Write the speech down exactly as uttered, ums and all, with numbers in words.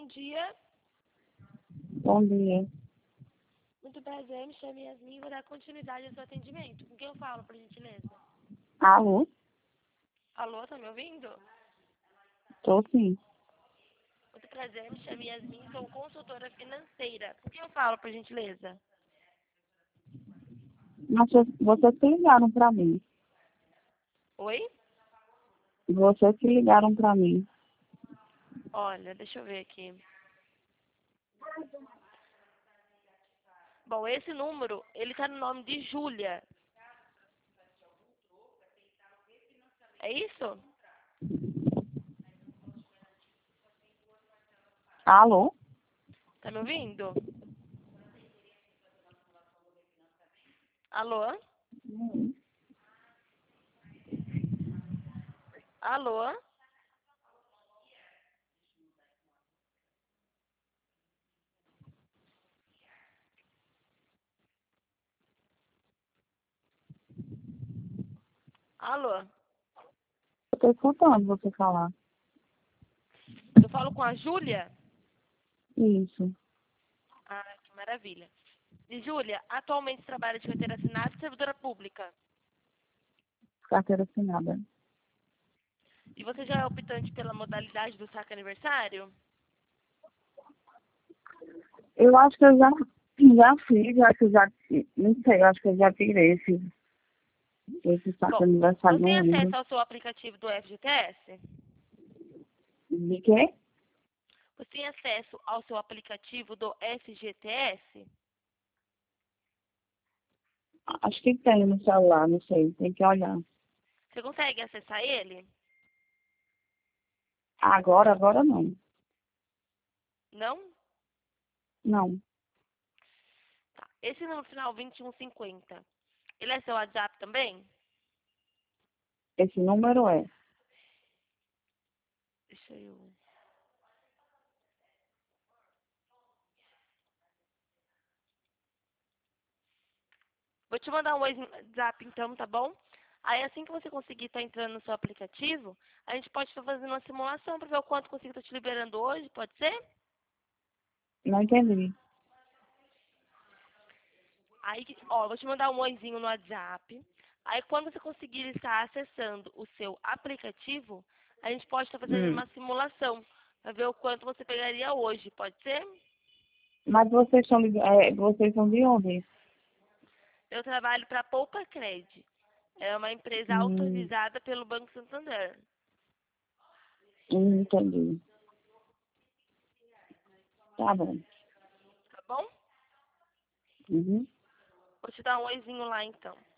dia. Bom dia. Muito prazer, me chamo Yasmin, vou dar continuidade ao seu atendimento. Com quem eu falo, por gentileza? Alô? Alô, tá me ouvindo? Tô sim. Muito prazer, me chamo Yasmin, sou consultora financeira. Com quem eu falo, por gentileza? Mas vocês vocês que ligaram pra mim. Oi? Vocês que ligaram pra mim. Olha, deixa eu ver aqui. Bom, esse número, ele tá no nome de Júlia. É isso? Alô? Tá me ouvindo? Alô? Hum. Alô? Alô? Eu tô escutando você falar. Eu falo com a Júlia? Isso. Ah, que maravilha. E Júlia, atualmente trabalha de carteira assinada e servidora pública. Carteira assinada. E você já é optante pela modalidade do saque aniversário? Eu acho que eu já, já fiz, acho que eu já, não sei, eu acho que eu já tirei esse, esse saco Bom, aniversário, você tem não acesso lembro. ao seu aplicativo do F G T S? De quê? Você tem acesso ao seu aplicativo do F G T S? Acho que tem no celular, não sei, tem que olhar. Você consegue acessar ele? Agora, agora não. Não? Não. Tá. Esse número final vinte e um cinquenta, ele é seu WhatsApp também? Esse número é. Deixa eu... Vou te mandar um WhatsApp então, tá bom? Aí assim que você conseguir estar entrando no seu aplicativo, a gente pode estar fazendo uma simulação para ver o quanto consigo estar te liberando hoje, pode ser? Não entendi. Aí, ó, eu vou te mandar um oizinho no WhatsApp. Aí quando você conseguir estar acessando o seu aplicativo, a gente pode estar fazendo Hum. uma simulação para ver o quanto você pegaria hoje, pode ser? Mas vocês são, de- é, vocês são de onde? Eu trabalho para a Poupa Cred. É uma empresa Hum, autorizada pelo Banco Santander, hum, entendi. Tá bom. tá bom? Uhum. Vou te dar um oizinho lá então.